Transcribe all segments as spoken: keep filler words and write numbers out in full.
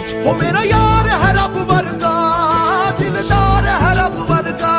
हो मेरा यार है रब वर्गा, दिलदार है रब वर्गा।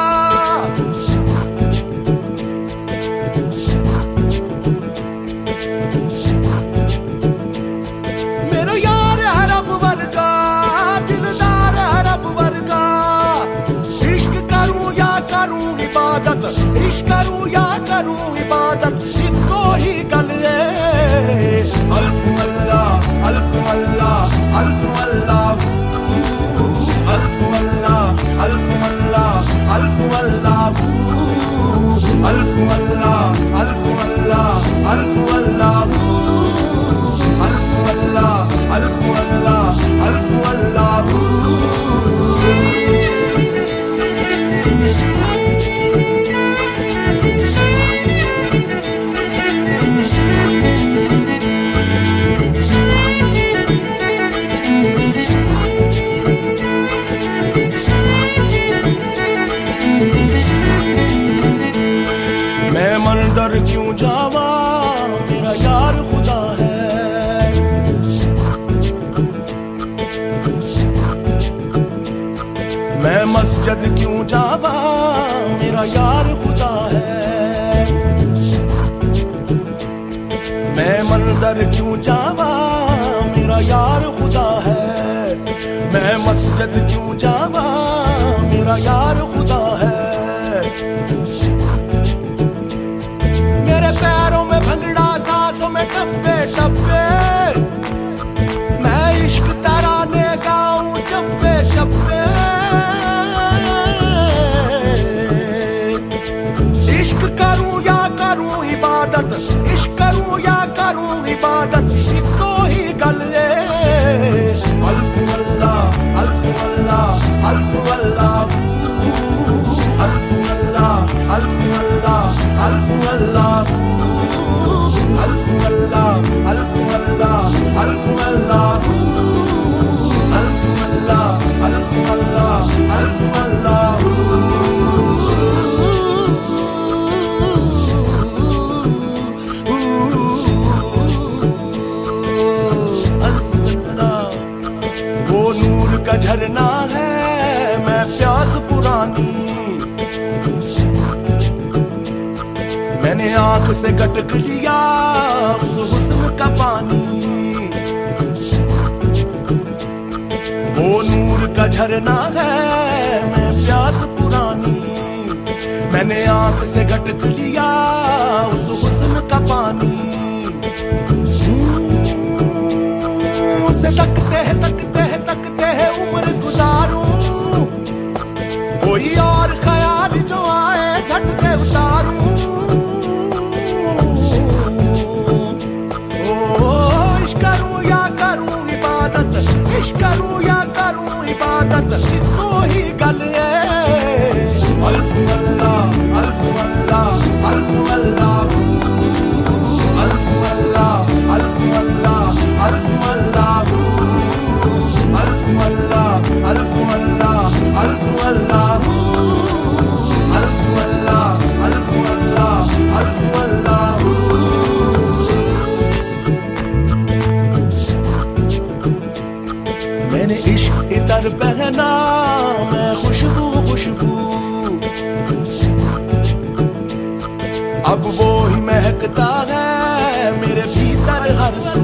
मेरा यार है रब वर्गा, दिलदार है रब वर्गा। इश्क करूं या करूं इबादत, इश्क करूं या करूं इबादत, इको ही गल है। अल्फ अल्लाह अल्फ अल्लाह अल्फ अल्लाह अल्फ अल्लाह अल्फ अल्लाह अल्फ अल्लाह अल्फ अल्लाह अल्फ अल्लाह अल्फ अल्लाह अल्फ अल्लाह अल्फ अल्लाह अल्फ अल्लाह। मैं मंदर क्यों जावा, मेरा यार खुदा है। मैं मस्जिद क्यों जावा, मेरा यार खुदा है। मैं मंदर क्यों जावा, मेरा यार खुदा है। मैं मस्जिद क्यों जावा, मेरा यार खुदा है। मेरे पैरों में भंगड़ा, सांसों में टप्पे टप्पे, मैं इश्क तराने गाऊं चप्पे चप्पे। इश्क करूं या करूं इबादत, इश्क करूं या करूं इबादत, इको ही गल है। अल्फ अल्लाह अल्फ अल्लाह अल्फ अल्लाह अल्फ अल्लाह अल्फ अल्लाह अल्फ अल्लाह अल्फ अल्लाह अल्फ अल्लाह अल्फ अल्लाह अल्फ अल्लाह अल्फ अल्लाह अल्फ अल्लाह। वो नूर का झरना है, मैं प्यास पुरानी। मैंने आंख से गटक लिया उस हुस्न का पानी। वो नूर का झरना है, मैं प्यास पुरानी। मैंने आंख से गटक लिया उस हुस्न का पानी। उसे तकते है तकते है तकते है उम्र गुजारूं, कोई और ख्याल जो आए झट से उतारूं। इश्क करूं या करूं इबादत, इको ही गल है। अल्फ अल्लाह अल्फ अल्लाह अल्फ अल्लाह अल्फ अल्लाह अल्फ अल्लाह अल्फ अल्लाह अल्फ अल्लाह अल्फ अल्लाह अल्फ अल्लाह अल्फ अल्लाह अल्फ अल्लाह अल्फ अल्लाह। मैंने इश्क इतर पहना, मैं खुशबू खुशबू, अब वो ही महकता है मेरे भीतर हर सू।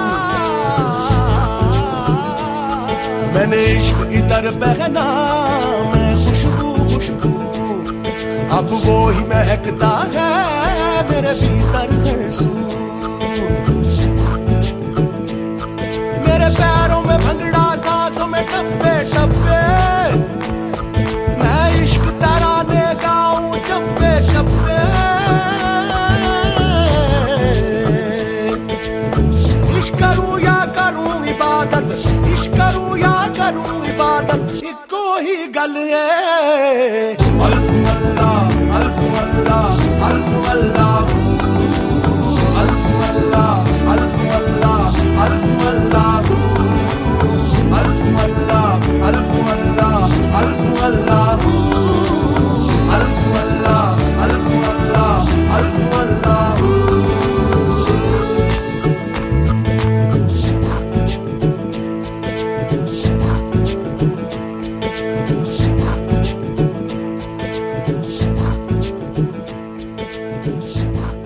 मैंने इश्क इतर पहना, मैं खुशबू खुशबू, अब वो ही महकता है मेरे भीतर हर सू। मेरे पैरों में भंगड़ा, सांसों में टप्पे टप्पे, मैं इश्क तराने गाऊं चप्पे चप्पे। इश्क करूं या करूं इबादत, इश्क करूं या करूं इबादत, इको ही गल है। अल्फ अल्लाह अल्फ अल्लाह अल्फ अल्लाह अल्फ अल्लाह अल्फ अल्लाह अल्फ अल्लाह अल्फ अल्लाह अल्फ अल्लाह अल्फ अल्लाह अल्फ अल्लाह अल्फ अल्लाह अल्फ अल्लाह। है।